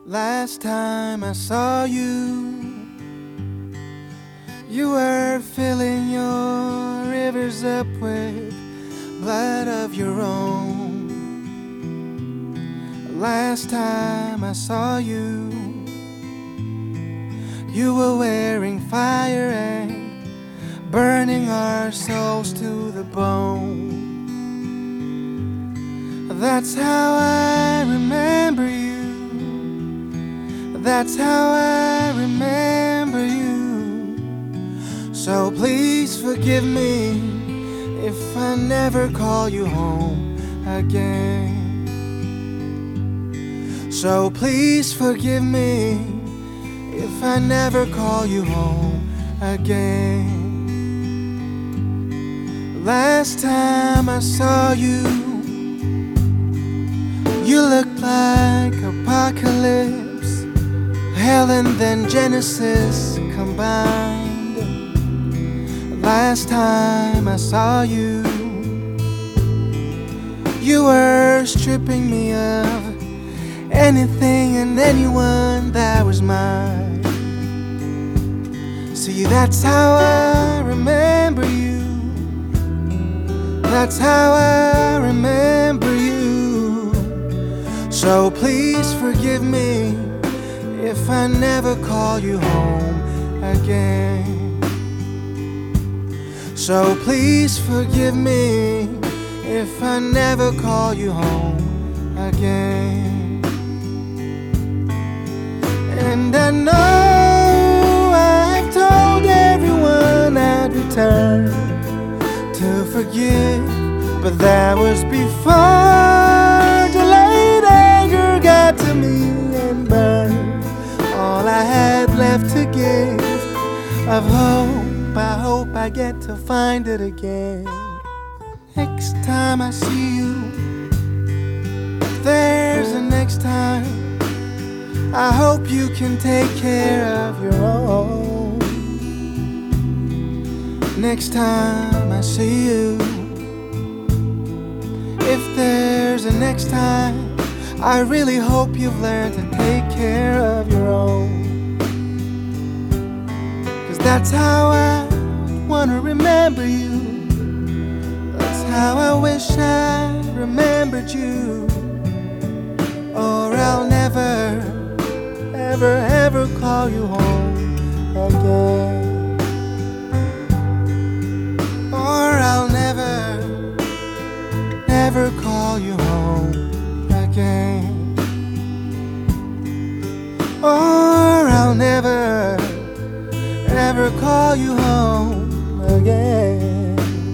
Last time I saw you, you were filling your rivers up with blood of your own. Last time I saw you, you were wearing fire and burning our souls to the bone. That's how I remember you. That's how I remember you. So please forgive me if I never call you home again. So please forgive me if I never call you home again. Last time I saw you, you looked like apocalypse, hell and then Genesis combined. Last time I saw you, you were stripping me of anything and anyone that was mine. See, that's how I remember you. That's how I remember you. So please forgive me if I never call you home again. So please forgive me if I never call you home again. And I know I've told everyone I'd return to forgive, but that was before delayed anger got to me and burned all I had left to give of hope. I hope I get to find it again. Next time I see you, if there's a next time, I hope you can take care of your own. Next time I see you, if there's a next time, I really hope you've learned to take care of your own. 'Cause that's how I wanna remember you. That's how I wish I remembered you. Or I'll never, ever, ever call you home again. Or I'll never, never call you home again. Or I'll never, ever call you home again.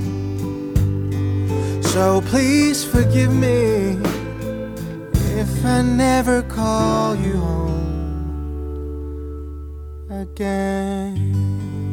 So please forgive me if I never call you home again.